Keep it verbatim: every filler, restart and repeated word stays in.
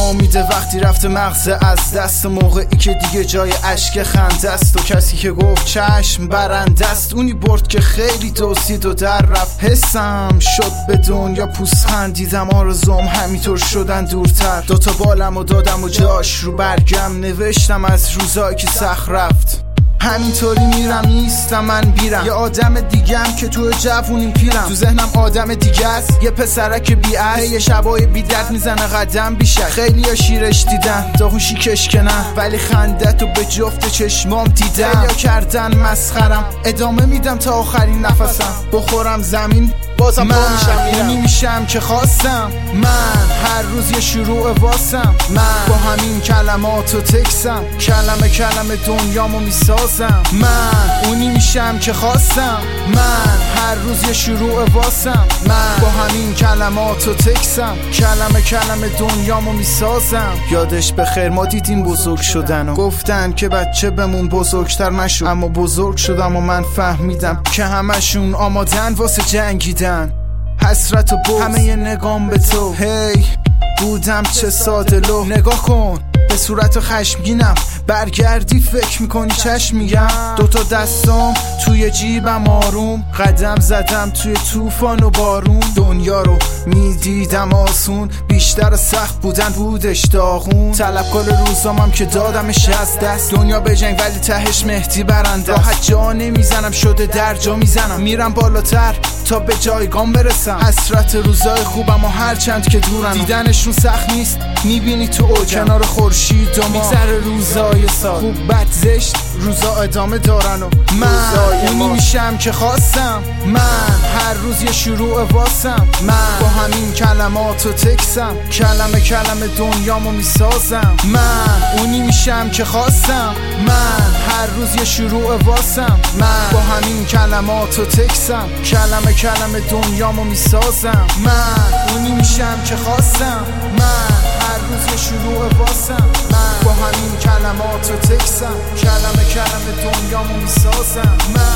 ناامیده وقتی رفته مغزه از دست، موقعی که دیگه جای اشک خنده است. و کسی که گفت چشم برنده است، اونی برد که خیلی دوزید و در رفت. حسم شد به دنیا پوست خندیدم، آرزوم همینطور شدن دورتر. دوتا بالم و دادم و جاش رو برگم، نوشتم از روزایی که سخت رفت. همینطوری میرم نیستم من بیرم، یه آدم دیگم که تو جوونیم پیرم. تو ذهنم آدم دیگه است، یه پسرک بی‌عصر، یه شبای بی درد میزنه قدم بیشک. خیلی ها شیرش دیدن داغوشی کشکنن، ولی خندتو به جفت چشمام دیدم. خیلی ها کردن مسخرم، ادامه میدم تا آخرین نفسم. بخورم زمین بازم من اونی میشم که خواستم. من هر روز یه شروع واسم، من با همین کلمات و تکسم، کلمه کلمه دنیامو میسازم. من اونی میشم که خواستم، من هر روز یه شروع واسم، من با همین کلمات و تکسم، کلمه کلمه دنیامو میسازم. یادش بخیر ما دیدیم بزرگ شدن و گفتن که بچه بمون بزرگتر نشو، اما بزرگ شدم و من فهمیدم که همشون آمادن واسه جنگیدن. حسرت و بغض همه یه نگام به تو، هی بودم چه ساده لو. نگاه کن به صورت خشمگینم، برگردی فکر میکنی چشم میگم. دوتا دستام توی جیبم آروم، قدم زدم توی طوفان و بارون. دنیا رو میدیدم آسون، بیشتر سخت بودن بودش داغون. طلبکار روزامم که دادمش از دست، دنیا به جنگ ولی تهش مهدی برنده. راحت جا نمیزنم شده در جا میزنم، میرم بالاتر تا به جایگام برسم. حسرت روزای خوبم و هر چند که دورن، دیدنشون سخت نیست میبینی تو اوجم. کنار خورشید و ما میگذره روزای سال، خوب بد زشت روزا ادامه دارن. و من اونی میشم که خواستم، من هر روز یه شروع واسم، من با همین کلمات و تکسم، کلمه کلمه دنیامو میسازم. من اونی میشم که خواستم، من هر روز یه شروع واسم، من با همین کلمات و تکسم، کلمه کلمه دنیامو میسازم. من اونی میشم که خواستم، من هر روز یه شروع واسم، من با همین کلمات و تکسم، کلمه کلمه دنیامو میسازم. من